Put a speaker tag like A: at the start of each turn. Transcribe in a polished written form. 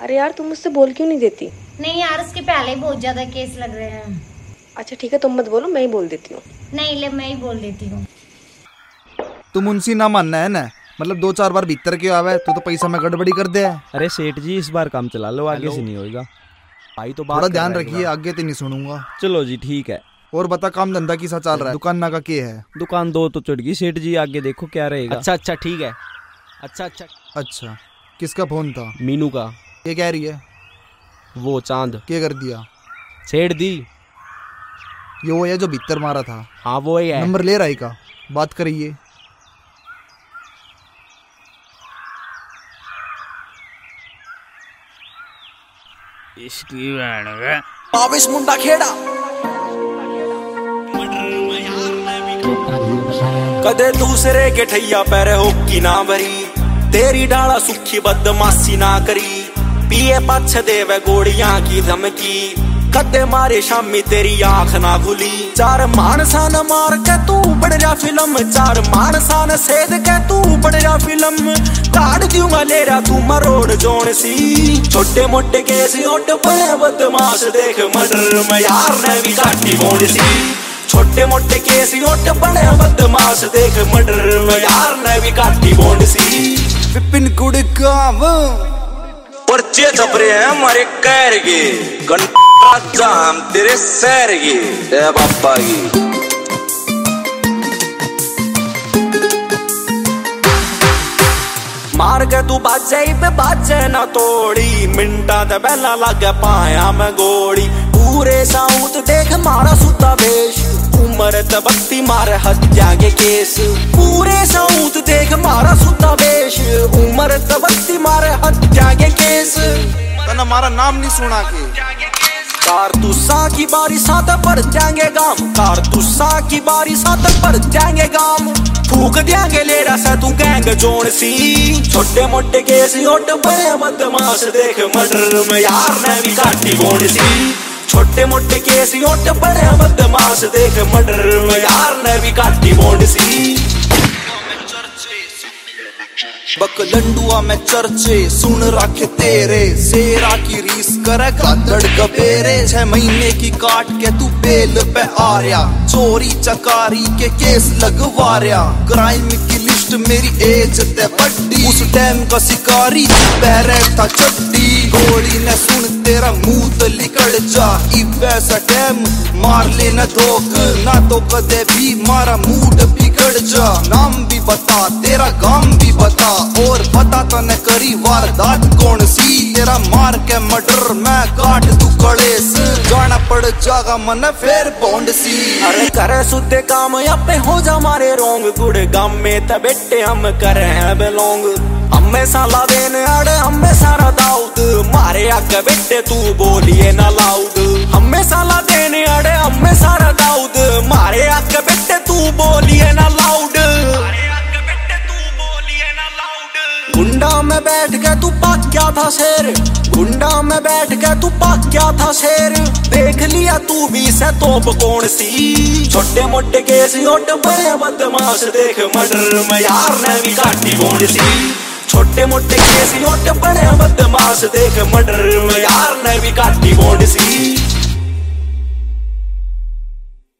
A: अरे यार तुम मुझसे बोल क्यों नहीं देती?
B: नहीं यार, उसके पहले ही बहुत ज्यादा केस लग रहे हैं।
A: अच्छा ठीक है, तुम मत बोलो, मैं ही बोल देती हूँ।
B: नहीं ले, मैं ही बोल देती हूँ।
C: तुम उनसी ना मानना है ना, मतलब 2-4 बार भीतर क्यों आवे तो पैसा में गड़बड़ी कर दे।
D: अरे सेठ जी इस बार काम चला लो, आगे से नहीं होगा भाई। तो
C: थोड़ा ध्यान रखिए, आगे तो नहीं सुनूंगा।
D: चलो जी ठीक है।
C: और बता काम धंधा किसा चल रहा है? दुकान ना का क्या है?
D: दुकान 2 तो चढ़ गई सेठ जी, आगे देखो क्या रहेगा।
E: अच्छा ठीक है।
C: अच्छा किसका फोन था?
D: मीनू का।
C: ये कह रही है?
D: वो चांद।
C: क्या कर दिया?
D: छेड़ दी।
C: ये वो है जो भीतर मारा था?
D: हाँ वो ही है।
C: नंबर ले रहा है का? बात करिए।
E: इसकी बाविश मुंडा खेड़ा कदे दूसरे के ठैया पैरे हो की ना भरी, तेरी डाला सुखी बदमाशी ना करी, पिए पछ देवे गोड़ियां की धमकी, कदे मारे शामी तेरी आंख ना खुली। 4 मानसा न मार के तू बढ़ जा फिल्म, 4 मानसा न सेद के तू बढ़ जा फिल्म, काट दूंगा लेरा तू मरोड़ जोन सी। छोटे मोटे केस ओट बड़े बदमाश देख मर्डर में यार ने भी काटी बोन सी। छोटे मोटे केस ओट बड़े बदमाश देख मर्डर में यार ने भी काटी बोन सी।
C: विपिन गुड़गांव
E: पर्चे छप रहे हैं हमारे कैर के, हम तेरे सैर की पापा की। मार के तू बाजे पे बाजे ना तोड़ी, मिंटा ते पहला लगे पाया में गोड़ी। पूरे साउथ देख मारा सुता बेश, उम्र ते 32 मारे हत्या के केस। पूरे साउथ देख मारा सुता बेश, उम्र ते 32 मारे हत्या के केस।
C: तना हमारा नाम नहीं सुना के।
E: कारतूसा की बारी साथ पड़ जाएंगे गाम, कारतूसा की बारी साथ पड़ जाएंगे गाम, फूक देंगे लेरा सा तू गैंग जोन सी। छोटे मोटे केस ओट बड़े बदमाश देख मर्डर में यार ने भी काटी बोन सी। छोटे मोटे केस ओट बड़े बदमाश देख मर्डर में यार ने भी काटी बोन सी।
C: बकलंडुआ में चर्चे सुन रखे तेरे, शेरा की रीस करे गादड़ गबेरे। 6 महीने की काट के तू बेल पे आ रहा, चोरी चकारी के केस लगवा रहा। क्राइम की लिस्ट मेरी एज ते बड्डी, उस टाइम का शिकारी पहरे था चड्डी। गोली ने सुन तेरा मुंह तो लिकड़ जा, वैसा टाइम मार लेना धोख, ना तो कदे भी मारा मूड बिगड़ जा। नाम भी बता तेरा गांव भी बता, और पता तो न करी वारदात कौन सी। तेरा मार के मर्डर मैं काट तू कड़ेस, जाना पड़ जागा मन फेर बॉन्ड सी।
E: अरे करे सुधे काम अपने हो जा मारे रोंग, गुड़ गाम में त बेटे हम करे हैं बिलोंग। हमें साला देने अड़े हमें सारा दाऊद, मारे आके बेटे तू बोलिए ना लाउड। हमें साला देने अड़े हमें सारा दाऊद, मारे आके बेटे तू बोलिए ना लाउड। गुंडा में बैठ के तू पाक क्या था शेर, गुंडा में बैठ के तू पाक क्या था शेर। देख लिया तू भी से तोप कौन सी। छोटे मोटे केस ओट बड़े बदमाश देख मर्डर में यार ने भी काटी बोन सी। छोटे मोटे केस ओट बड़े बदमाश देख मर्डर में यार ने भी काटी बोन सी।